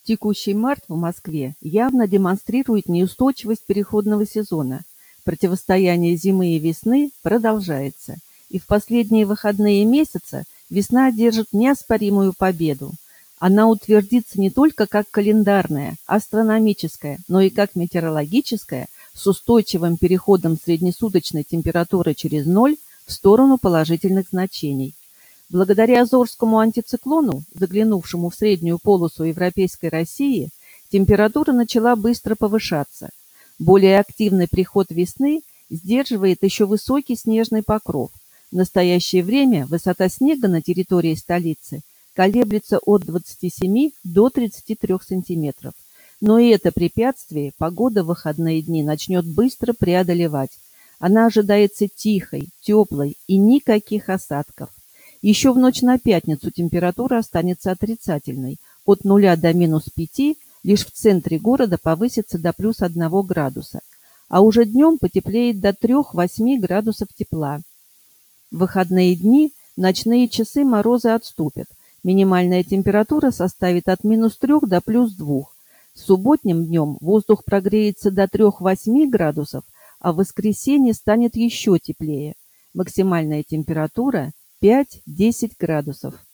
Текущий март в Москве явно демонстрирует неустойчивость переходного сезона. Противостояние зимы и весны продолжается, и в последние выходные месяца весна одержит неоспоримую победу. Она утвердится не только как календарная, астрономическая, но и как метеорологическая, с устойчивым переходом среднесуточной температуры через ноль в сторону положительных значений. Благодаря Азорскому антициклону, заглянувшему в среднюю полосу европейской России, температура начала быстро повышаться. Более активный приход весны сдерживает еще высокий снежный покров. В настоящее время высота снега на территории столицы колеблется от 27 до 33 сантиметров. Но и это препятствие погода в выходные дни начнет быстро преодолевать. Она ожидается тихой, теплой и никаких осадков. Еще в ночь на пятницу температура останется отрицательной. От 0 до -5 лишь в центре города повысится до +1 градуса. А уже днем потеплеет до 3-8 градусов тепла. В выходные дни в ночные часы морозы отступят. Минимальная температура составит от -3 до +2. Субботним днем воздух прогреется до 3-8 градусов, а в воскресенье станет еще теплее. Максимальная температура 5-10 градусов.